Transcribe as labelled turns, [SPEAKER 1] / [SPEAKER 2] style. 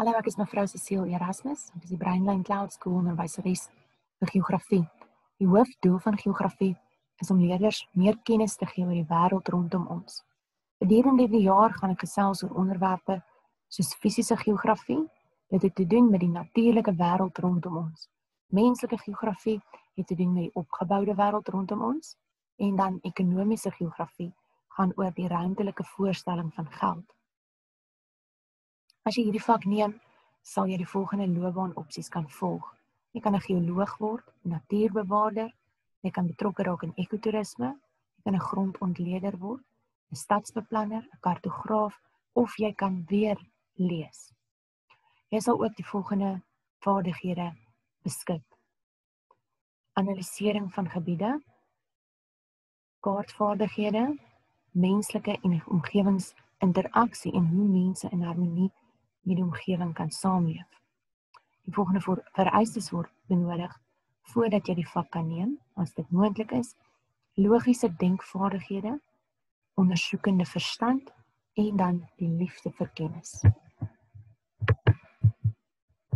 [SPEAKER 1] Hallo, ek is mevrou Cecile Erasmus. Ek is die Breinlyn Cloud School onderwyseres vir geografie. Die hoofdoel van geografie is om leerders meer kennis te gee oor die wêreld rondom ons. Gedurende die jaar gaan ek gesels oor onderwerpe soos fisiese geografie. Dit het te doen met die natuurlike wêreld rondom ons. Menslike geografie het te doen met die opgeboude wêreld rondom ons. En dan ekonomiese geografie gaan oor die ruimtelike voorstelling van geld. As jy hierdie vak neem, sal jy die volgende loopbaanopsies kan volg. Jy kan 'n geoloog word, 'n natuurbewaarder, jy kan betrokke raak in ekotourisme, jy kan 'n grondontleder word, 'n stadsbeplanner, 'n kartograaf of jy kan weer lees. Jy sal ook die volgende vaardighede beskik: analisering van gebiede, kaartvaardighede, menslike en omgewingsinteraksie en hoe mense in harmonie met die omgewing kan saamleef. Die volgende vereistes word benodig voordat jy die vak kan neem, as dit moontlik is: logiese denkvaardighede, ondersoekende verstand en dan die liefde vir kennis.